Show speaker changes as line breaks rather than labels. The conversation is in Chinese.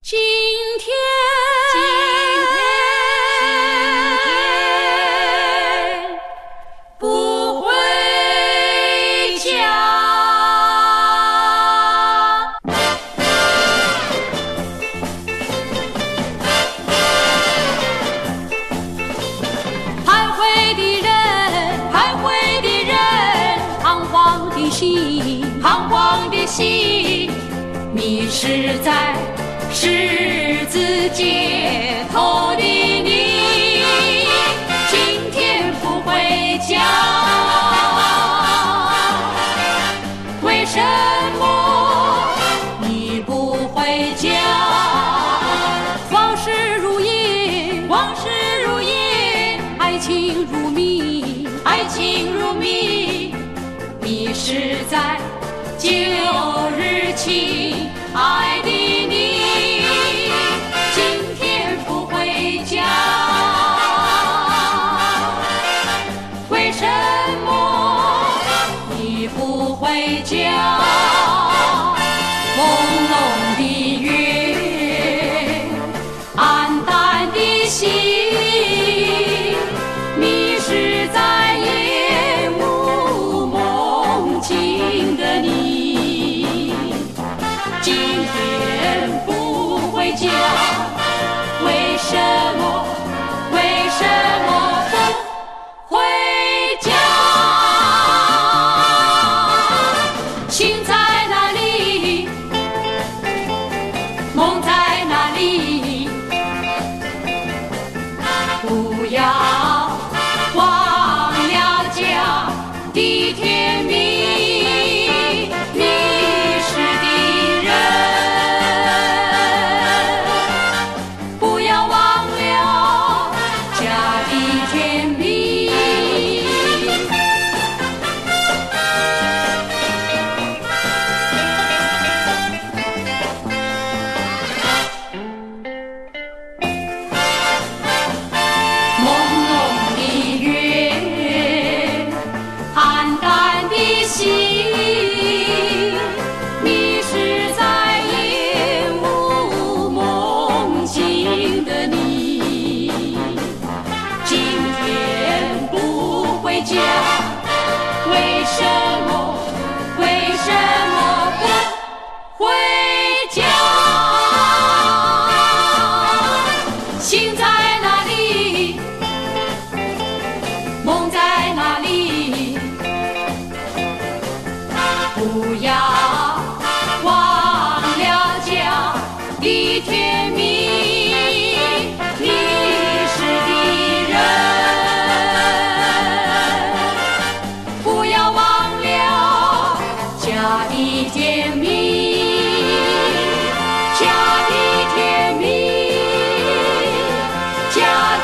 今天不回家，徘徊的人，徘徊的人，彷徨的心，彷徨的心，迷失在十字街头的你，今天不回家，为什么你不回家？往事如烟，往事如烟，爱情如谜，爱情如谜，迷失在旧日情爱的你。为什么你不回家？朦胧的月，黯淡的心，迷失在夜幕梦境的你，今天不回家，为什么？为什么不回家？心在哪里？梦在哪里？不要忘了家的甜蜜，迷失的人，不要忘了家的甜蜜。朦胧的月，黯淡的心，迷失在夜幕梦境的你，今天不回家，为什么？为什么不回家？心在哪里？梦在哪里？不要忘了家的甜蜜，迷失的人，不要忘了家的甜蜜，家的甜蜜，家。